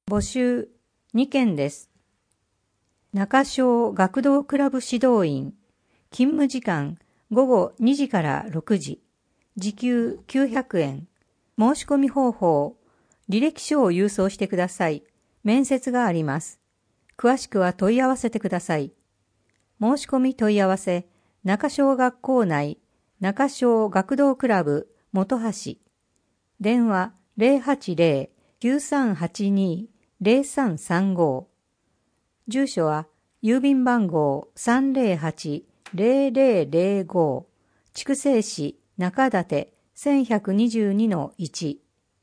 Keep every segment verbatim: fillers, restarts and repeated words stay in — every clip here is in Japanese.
募集にけんです。中小学童クラブ指導員、勤務時間ごごにじからろくじ、時給きゅうひゃくえん、申し込み方法、履歴書を郵送してください。面接があります。詳しくは問い合わせてください。申し込み問い合わせ、中小学校内、中小学童クラブ本橋、電話 ゼロはちゼロ きゅうさんはちに ゼロさんさんご、住所は郵便番号 さんゼロはち ゼロゼロゼロご、筑西市中館 せんひゃくにじゅうにのいち。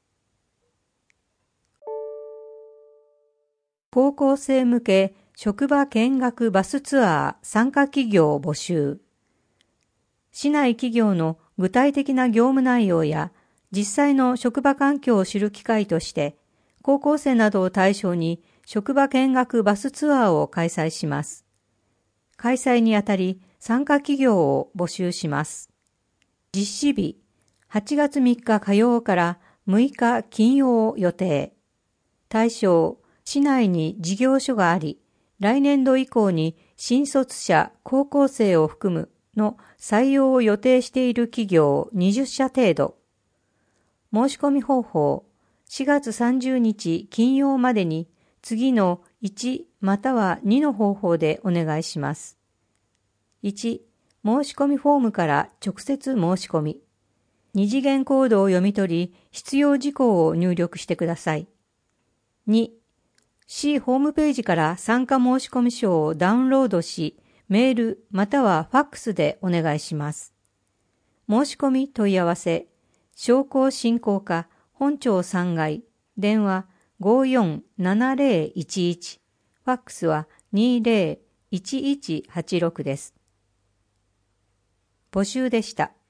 高校生向け職場見学バスツアー参加企業募集。市内企業の具体的な業務内容や実際の職場環境を知る機会として、高校生などを対象に職場見学バスツアーを開催します。開催にあたり参加企業を募集します。実施日、はちがつみっか火曜からむいか金曜予定。対象、市内に事業所があり、来年度以降に新卒者、高校生を含むの採用を予定している企業にじゅっしゃ程度。申し込み方法、しがつさんじゅうにち金曜までに次のいちまたはにの方法でお願いします。いち、申し込みフォームから直接申し込み。二次元コードを読み取り、必要事項を入力してください。に、市ホームページから参加申込書をダウンロードし、メールまたはファックスでお願いします。申し込み問い合わせ、商工振興課本町さんがい、電話 ごよんななゼロいちいち、ファックスは にゼロいちいちはちろくです。募集でした。